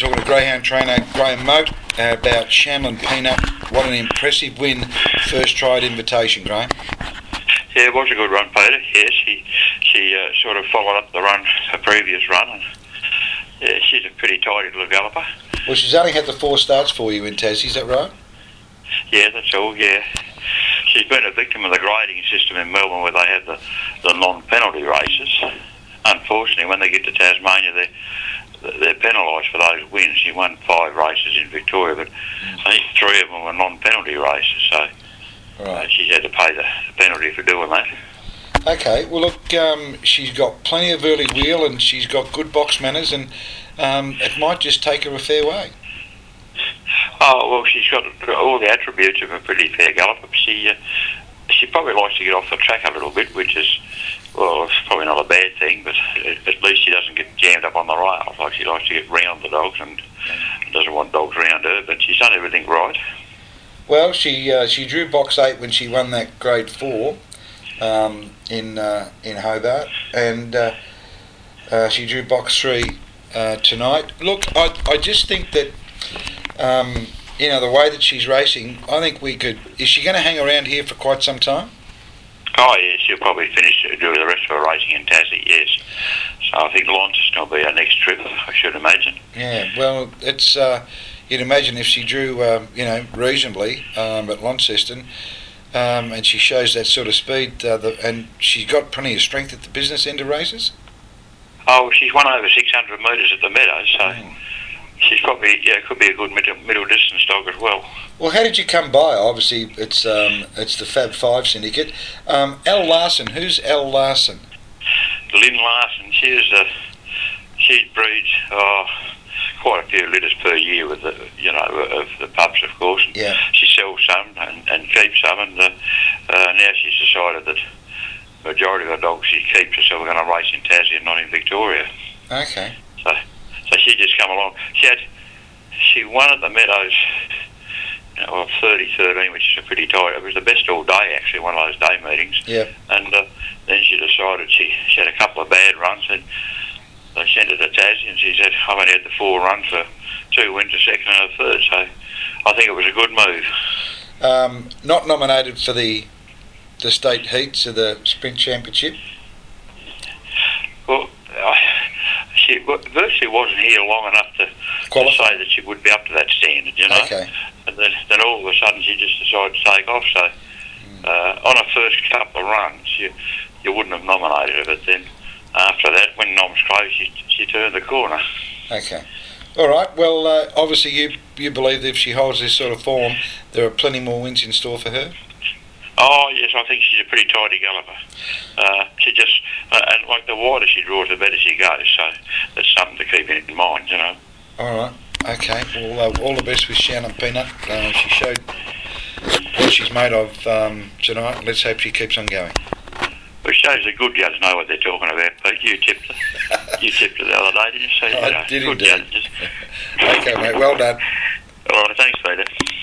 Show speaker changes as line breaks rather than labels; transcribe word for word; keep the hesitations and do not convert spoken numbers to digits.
talking to greyhound trainer Graham Moat uh, about Shamlin Peanut. What an impressive win, first try at Invitation, Graham.
Yeah, it was a good run, Peter. Yeah, she she uh, sort of followed up the run, her previous run, and yeah, she's a pretty tidy little galloper.
Well, she's only had the four starts for you in Tassie, is that right?
Yeah, that's all. Yeah, she's been a victim of the grading system in Melbourne, where they have the the non-penalty races. Unfortunately, when they get to Tasmania, they're, they're penalised for those wins. She won five races in Victoria, but I think three of them were non-penalty races, so
right.
uh, she's had to pay the, the penalty for doing that.
Okay, well look, um, she's got plenty of early wheel and she's got good box manners, and um, it might just take her a fair way.
Oh, well, she's got all the attributes of a pretty fair galloper. She, uh, she probably likes to get off the track a little bit, which is, well, it's probably not a bad thing, but at least she doesn't get jammed up on the rails. Like, she likes to get round the dogs and doesn't want dogs round her, but she's done everything right.
Well, she uh, she drew box eight when she won that grade four um, in uh, in Hobart, and uh, uh, she drew box three uh, tonight. Look, I I just think that um, you know, the way that she's racing, I think we could. Is she going to hang around here for quite some time?
Oh, yeah, she'll probably finish do the rest of her racing in Tassie, yes. So I think Launceston will be our next trip, I should imagine.
Yeah, well, it's uh, you'd imagine if she drew, um, you know, reasonably um, at Launceston, um, and she shows that sort of speed, uh, the, and she's got plenty of strength at the business end of races.
Oh, she's won over six hundred metres at the Meadows, so
Mm.
she's probably, yeah, could be a good middle, middle distance dog as well.
Well, how did you come by? Obviously, it's um, it's the Fab Five syndicate. Um, Al Larson, who's Al Larson?
Lynn Larson, she's uh, she breeds oh, quite a few litters per year with the, you know, of the pups, of course. And
Yeah.
she sells some and, and keeps some, and uh, uh, now she's decided that the majority of the dogs she keeps herself are going to race in Tassie and not in Victoria.
Okay.
So, so she just come along. She had, she won at the Meadows, you know, thirty thirteen, which is a pretty tight. It was the best all day, actually, one of those day meetings.
Yeah.
And uh, then she decided she, she had a couple of bad runs, and they sent her to Tassie, and she said, I've only had the four runs for two wins, a second and a third. So I think it was a good move.
Um, not nominated for the the state heats of the Sprint Championship.
Well, I, she virtually wasn't here long enough to, to say that she would be up to that standard, you know.
Okay.
And then, then all of a sudden she just decided to take off. So uh, on her first couple of runs, you, you wouldn't have nominated her, but then after that, when noms closed, she, she turned the corner.
Okay. All right. Well, uh, obviously you you believe that if she holds this sort of form, there are plenty more wins in store for her.
Oh, yes, I think she's a pretty tidy galloper. Uh, she just, uh, and like the wider she draws, the better she goes, so that's something to keep in mind, you know.
All right. Okay. Well, uh, all the best with Shannon Peanut. Uh, she showed what she's made of um, tonight. Let's hope she keeps on going.
Well, it shows the good judges know what they're talking about, Pete. You tipped her. You tipped her the other day, didn't you? So,
I
you know,
did
good
indeed.
judges.
Okay, mate. Well done.
All right, thanks, Peter.